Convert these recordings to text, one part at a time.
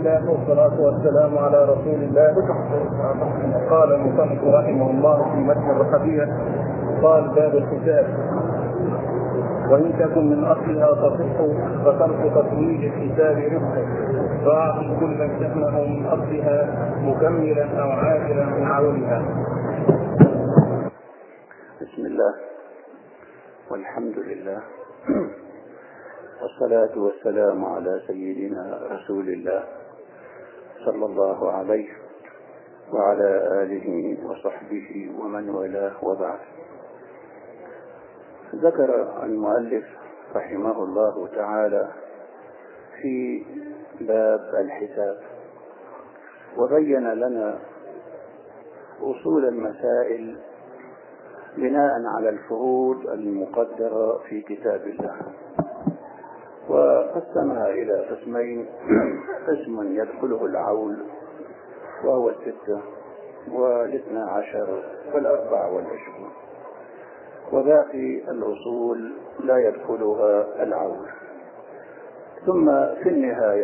الله والصلاة والسلام على رسول الله. قال المصنف رحمه الله في متن الرحبية قال: باب الحساب. وإن تكن من أصلها تصح فترك تطويل الحساب رفقه، فأعطي كل سهمه من أصلها مكملا أو عاجلا من عونها. بسم الله والحمد لله والصلاة والسلام على سيدنا رسول الله صلى الله عليه وعلى آله وصحبه ومن والاه، وبعد. ذكر المؤلف رحمه الله تعالى في باب الحساب وبين لنا أصول المسائل بناء على الفروض المقدرة في كتاب الله، وقسمها إلى قسمين: قسم يدخله العول وهو 6 و12 و24، وباقي الأصول لا يدخلها العول. ثم في النهاية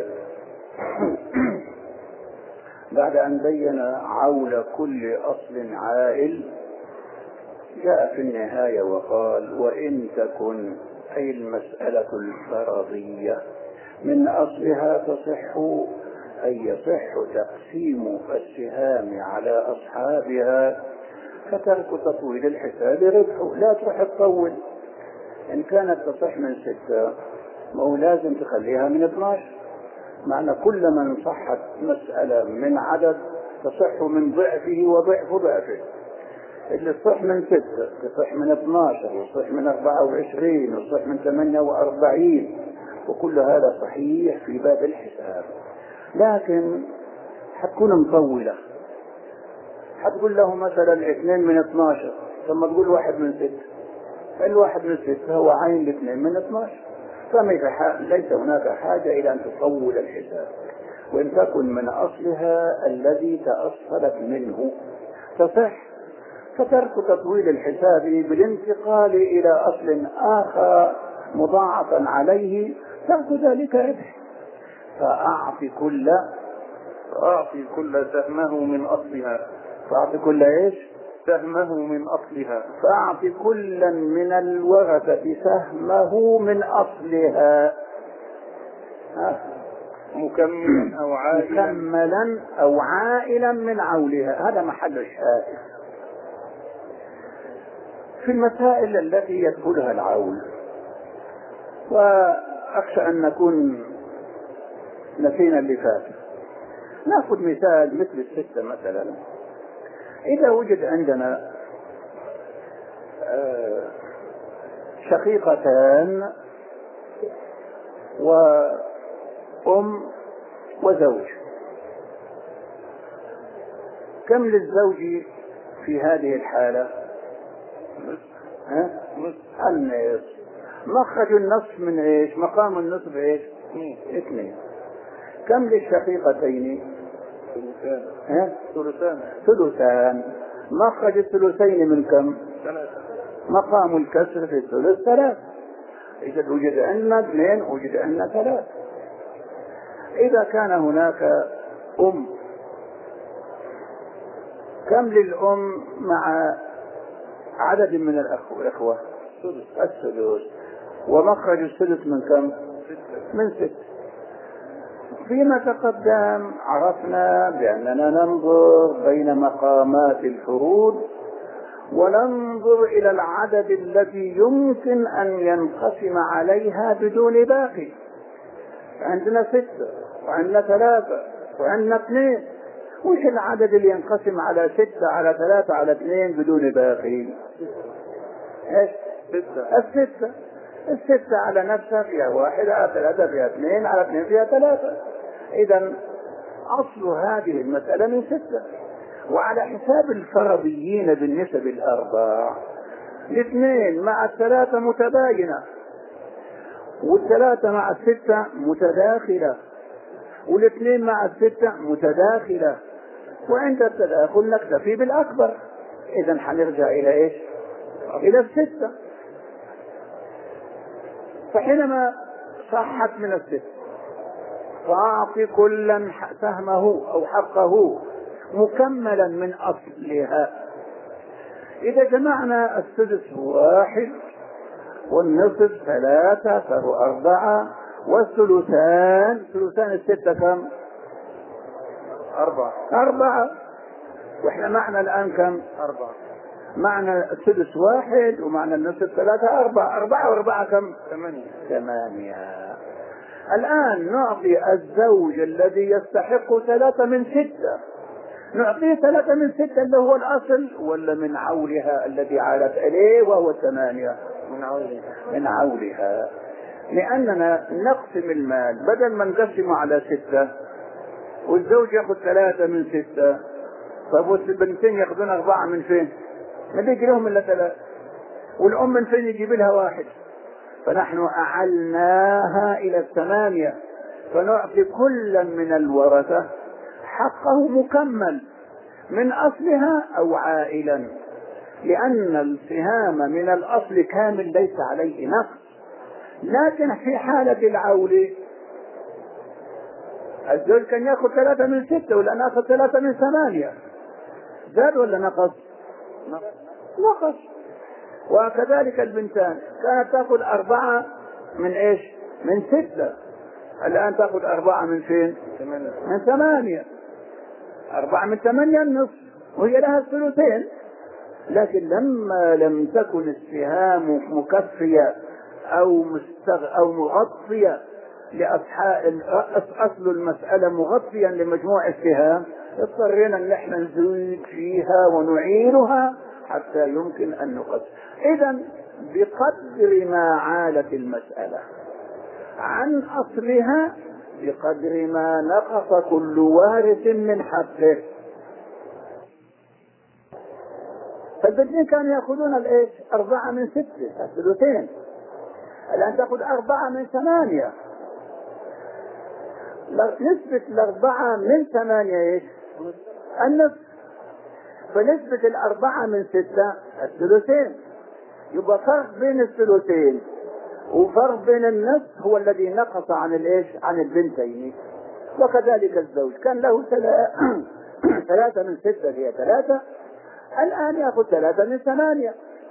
بعد أن بين عول كل أصل عائل جاء في النهاية وقال: وإن تكن، أي المسألة الفرضية، من أصلها تصح، أي يصح تقسيم السهام على أصحابها، فترك تطويل الحساب ربح. لا تروح تطول. إن كانت تصح من 6 مو لازم تخليها من 12. معنى كلما صحت مسألة من عدد تصح من ضعفه وضعف ضعفه. اللي تصح من 6 تصح من 12 وتصح من 24 وتصح من 48، وكل هذا صحيح في باب الحساب. لكن حتكون مطولة، حتقول له مثلا 2 من 12، ثم تقول 1 من 6. الواحد من 6 هو عين 2 من 12، فليس هناك حاجة إلى أن تطول الحساب. وإن تكن من أصلها الذي تأصلت منه تصح، فترك تطويل الحساب بالانتقال إلى أصل آخر مضاعفا عليه ترك ذلك ربح. فأعطي كل سهمه من أصلها. فأعطي كل إيش؟ سهمه من أصلها. فأعطي كلا من الورثة سهمه من أصلها، مكملا أو عائلا من عولها. هذا محل الشاهد في المسائل التي يدخلها العول. وأخشى أن نكون نسينا اللي فات. نأخذ مثال مثل 6 مثلا. إذا وجد عندنا شقيقتان وأم وزوج، كم للزوج في هذه الحالة؟ النصف. مخرج النصف من ايش؟ مقام النصف ايش؟ 2. كم للشقيقتين؟ ثلثان. مخرج الثلثين من كم؟ 3. مقام الكسر في الثلث 3. إذا وجد عندنا 2 وجد عندنا 3. إذا كان هناك أم، كم للأم مع عدد من الأخوة؟ الثلث. ومخرج الثلث من كم؟ من 6. فيما تقدم عرفنا بأننا ننظر بين مقامات الفروض وننظر إلى العدد الذي يمكن أن ينقسم عليها بدون باقي. عندنا 6 وعندنا 3 وعندنا 2. وش العدد اللي ينقسم على 6 على 3 على 2 بدون باقي؟ ايش؟ 6. 6 على نفسها فيها 1، على 3 فيها 2، على 2 فيها 3. إذا أصل هذه المسألة من 6. وعلى حساب الفرضيين بالنسب الأرباع، 2 مع 3 متباينة، وال3 مع 6 متداخلة، وال2 مع 6 متداخلة. وعند التداخل نكتفي بالأكبر. إذا حنرجع إلى إيش؟ إلى 6. فحينما صحت من 6 فأعط كلا سهمه أو حقه مكملا من أصلها. إذا جمعنا السدس 1 والنصف 3 فهو 4 والثلثان الستة كم؟ 4. واحنا معنا الآن كم؟ 4. معنى السدس 1 ومعنى النصف 3 4 و4 كم؟ 8. الآن نعطي الزوج الذي يستحق 3 من 6 نعطيه 3 من 6 اللي هو الأصل، ولا من عولها الذي عالت إليه وهو 8؟ من عولها. لأننا نقسم المال بدل ما نقسمه على 6 والزوج يأخذ 3 من 6، طب والبنتين يأخذون 4 من فين؟ ما بيجي لهم إلا 3، والأم من فين يجيب لها 1؟ فنحن أعلناها إلى 8، فنعطي كل من الورثة حقه مكمل من أصلها أو عائلا، لأن السهام من الأصل كامل ليس عليه نقص. لكن في حالة العول الزوج كان يأخذ 3 من 6 ولا نأخذ 3 من 8، زاد ولا نقص؟ نقص. وكذلك البنتان كانت تأخذ 4 من إيش؟ من 6، الآن تأخذ 4 من فين؟ من 8. 4 من 8 النصف، وهي لها الثلثين. لكن لما لم تكن السهام مكفية أو مغطية أصل المسألة مغطيا لمجموع السهام، اضطرينا ان احنا نزيد فيها ونعينها حتى يمكن ان نقسم. اذا بقدر ما عالت المسألة عن اصلها بقدر ما نقص كل وارث من حقه. فالبنتين كانوا يأخذون الايش؟ 4 من 6 الثلثين، الآن تأخذ 4 من 8. نسبة 4 من 8 ايش؟ النصف. فنسبة 4 من 6 الثلثين. يبقى فرق بين الثلثين وفرق بين النصف هو الذي نقص عن الايش؟ عن البنتين. وكذلك الزوج كان له 3 من 6 هي 3، الآن يأخذ 3 من 8.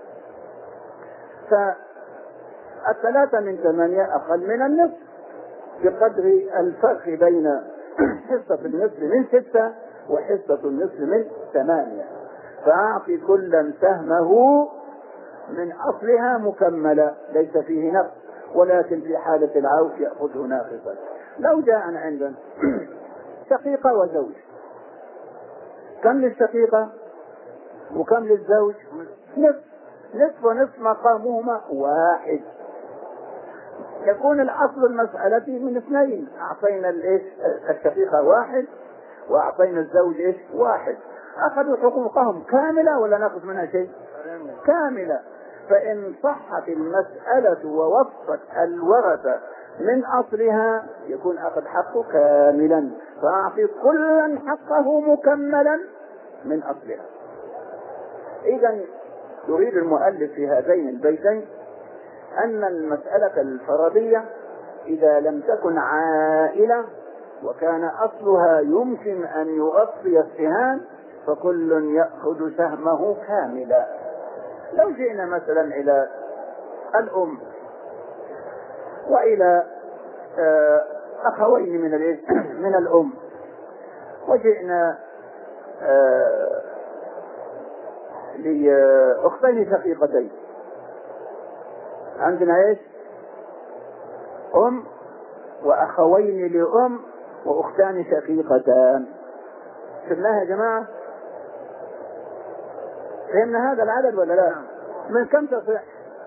فالثلاثة من 8 أقل من النصف بقدر الفرق بين حصة النصف من 6 وحصة النصف من 8. فأعطي كلا سهمه من أصلها مكملة ليس فيه نقص، ولكن في حالة العوف يأخذه ناقصا. لو جاء عندنا شقيقة وزوج، كم للشقيقة وكم للزوج؟ نصف ونصف مقامهما 1. يكون الأصل المسألة من 2. أعطينا الشقيقة 1 وأعطينا الزوج 1. أخذوا حقوقهم كاملة ولا نقص منها شيء؟ كاملة. فإن صحت المسألة ووفت الورثة من أصلها يكون أخذ حقه كاملا. فأعطي كلا حقه مكملا من أصلها. إذا يريد المؤلف في هذين البيتين أن المسألة الفرضية إذا لم تكن عائلة وكان أصلها يمكن أن يغطي السهام فكل يأخذ سهمه كاملا. لو جئنا مثلا إلى الأم وإلى أخوين من الأم، وجئنا لأختين شقيقتين، عندنا ايش؟ أم وأخوين لأم وأختان شقيقتان. شفناها يا جماعة؟ فهمنا هذا العدد ولا لا؟ من كم تصح؟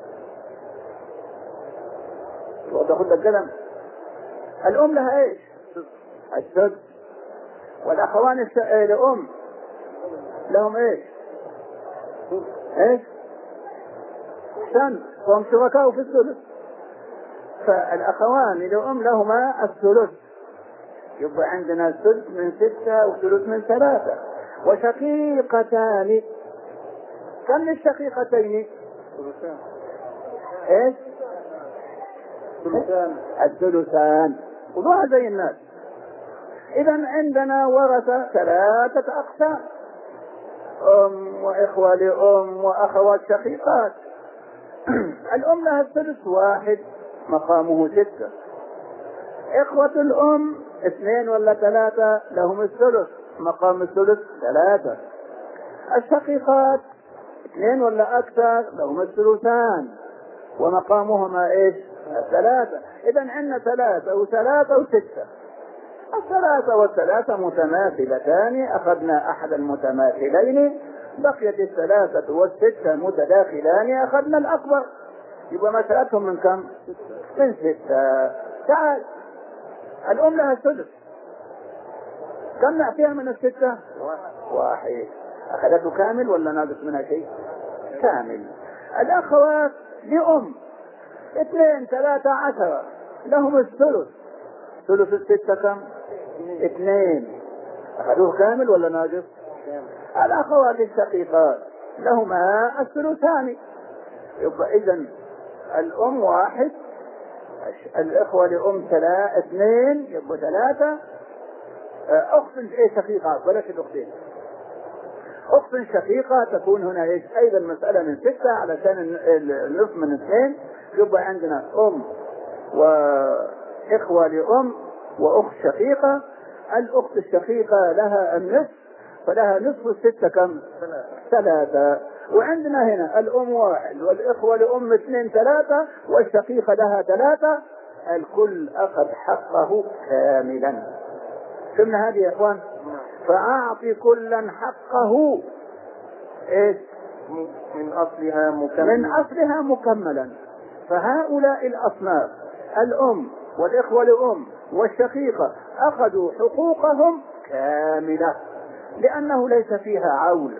وتاخذ القلم. الأم لها ايش؟ السدس. والأخوان لأم لهم ايش؟ ايش؟ احسن، وهم شركاء في الثلث. فالأخوان لأم لهما الثلث، يبقى عندنا ثلث من 6 وثلث من 3. وشقيقتان، كم للشقيقتين؟ ايش؟ الثلثان. خذوها زي الناس. إذا عندنا ورثة 3 أقسام: أم وإخوة لأم وأخوات شقيقات. الأم لها الثلث 1 مقامه 6. إخوة الأم 2 ولا 3 لهم الثلث مقام الثلث 3. الشقيقات 2 ولا أكثر لهم الثلثان ومقامهما إيش؟ 3. إذا عندنا 3 و3 و6. 3 و3 متماثلتان، أخذنا أحد المتماثلين، بقيت 3 و6 متداخلان، أخذنا الأكبر. يبقى مسألتهم من كم؟ من 6. تعال، الأم لها الثلث، كم نعطيها من 6؟ 1. أخذته كامل ولا ناقص منها شيء؟ كامل. الأخوات لأم 2 3 10 لهم الثلث. ثلث 6 كم؟ 2. أخذوه كامل ولا ناقص؟ الأخوات الشقيقات لهما الثلثان. يبقى إذن الأم 1، الإخوة لأم 2، يبقى 3. أخت شقيقة، بلاش الأختين، أخت شقيقة تكون هنا إيش؟ أيضا المسألة من 6 علشان النصف من 2. يبقى عندنا أم وإخوة لأم وأخت شقيقة. الأخت الشقيقة لها النصف، فلها نصف 6 كم؟ 3. وعندنا هنا الأم 1 والإخوة لأم 2 3 والشقيقة لها 3. الكل أخذ حقه كاملا. فهمنا هذه يا إخوان؟ فأعطي كلا حقه إيش؟ من أصلها مكملا. فهؤلاء الأصناف الأم والإخوة لأم والشقيقة أخذوا حقوقهم كاملة، لأنه ليس فيها عول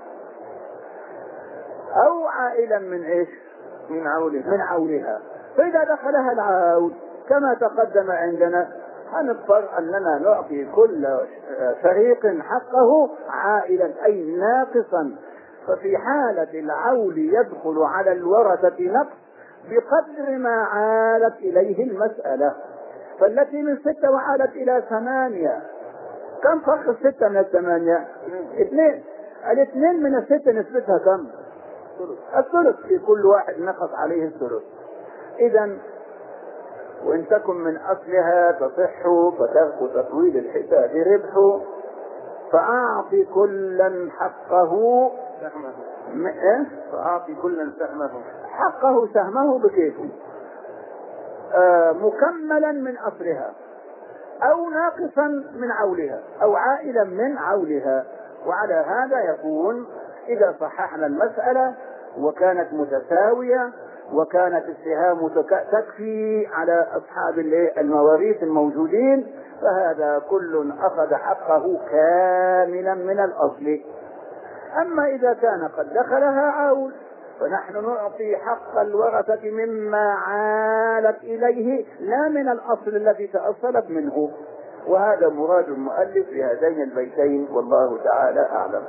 أو عائلا من إيش؟ من عولها. فإذا دخلها العول كما تقدم عندنا هنضطر أننا نعطي كل فريق حقه عائلا أي ناقصا. ففي حالة العول يدخل على الورثة نقص بقدر ما عالت إليه المسألة. فالتي من 6 وعالت إلى 8، كم فرق 6 من 8؟ 2. 2 من 6 نسبتها كم؟ الثلث. في كل واحد نقص عليه الثلث. إذا وإن تكن من أصلها تصح فترك تطويل الحساب ربح. فأعطي كلا حقه فأعطي كلا حقه سهمه بكيفه، مكملا من أصلها أو ناقصا من عولها أو عائلا من عولها. وعلى هذا يكون إذا صححنا المسألة وكانت متساوية وكانت السهام تكفي على أصحاب المواريث الموجودين، فهذا كل أخذ حقه كاملا من الأصل. أما إذا كان قد دخلها عول فنحن نعطي حق الورثة مما عالت إليه لا من الأصل الذي تأصلت منه. وهذا مراد المؤلف في هذين البيتين، والله تعالى أعلم.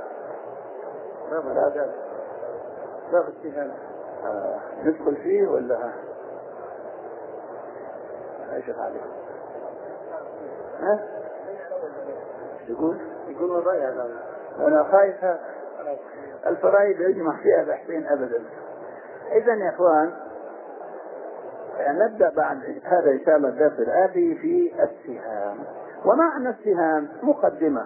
باب السهام ندخل فيه ولا ايش عليك؟ يقول الرأي. انا خايف الفرائض يجمع فيها بحثين ابدا. اذا يا اخوان نبدأ بعد هذا ان شاء الله الدرس الآتي في السهام. ومعنى السهام مقدمة.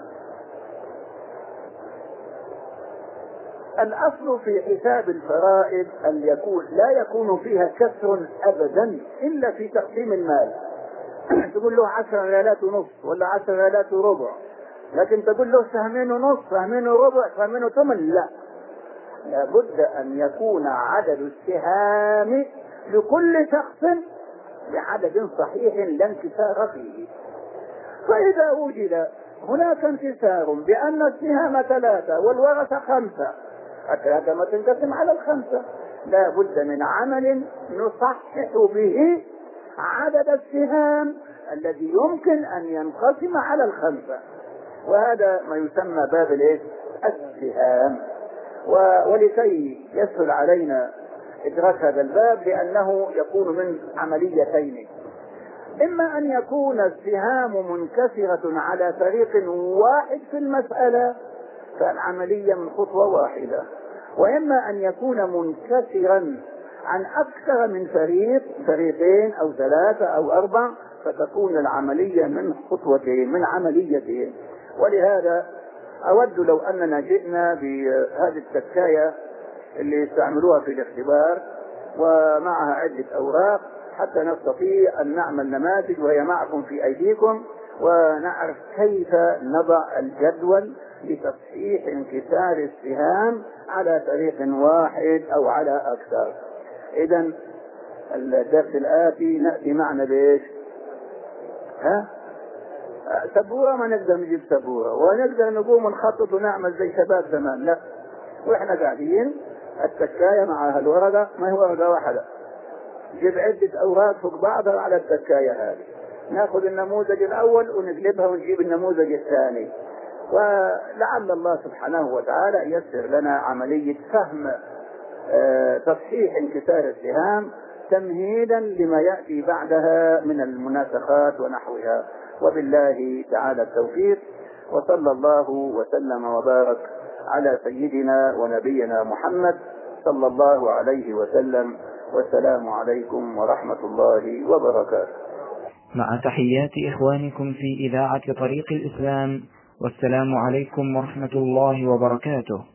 الأصل في حساب الفرائض أن لا يكون فيها كسر أبدا إلا في تقسيم المال. تقول له 10 ريالات ونصف ولا 10 ريالات وربع، لكن تقول له 2.5 سهمين سهمين وربع سهمين وثمن، لا، لابد أن يكون عدد السهام لكل شخص بعدد صحيح لا انكسار فيه. فإذا وجد هناك انكسار بأن السهام 3 والورثة 5، 3 ما تنقسم على 5، لا بد من عمل نصحح به عدد السهام الذي يمكن أن ينقسم على 5، وهذا ما يسمى باب السهام. ولكي يسهل علينا إدراك هذا الباب لأنه يكون من عمليتين. إما أن يكون السهام منكسرة على فريق واحد في المسألة فالعملية من خطوة واحدة، وإما أن يكون منكسرا عن أكثر من فريقين أو 3 أو 4 فتكون العملية من خطوتين، من عمليتين. ولهذا أود لو أننا جئنا بهذه التكاية اللي يستعملوها في الاختبار ومعها عدة أوراق حتى نستطيع أن نعمل نماذج وهي معكم في أيديكم، ونعرف كيف نضع الجدول لتصحيح انكسار السهام على فريق واحد أو على أكثر. إذن الدرس الآتي نأتي معنا بإيش؟ سبورة، ما نقدر نجيب سبورة ونقدر نقوم نخطط ونعمل زي شباب زمان، لا، وإحنا قاعدين التكاية معها الورقة، ما هي ورقة واحدة، نجيب عدة أوراق فوق بعضها على التكاية هذه، نأخذ النموذج الأول ونقلبها ونجيب النموذج الثاني، ولعل الله سبحانه وتعالى ييسر لنا عملية فهم تصحيح انكسار السهام تمهيدا لما يأتي بعدها من المناسخات ونحوها. وبالله تعالى التوفيق، وصلى الله وسلم وبارك على سيدنا ونبينا محمد صلى الله عليه وسلم، والسلام عليكم ورحمة الله وبركاته. مع تحيات إخوانكم في إذاعة طريق الإسلام، والسلام عليكم ورحمة الله وبركاته.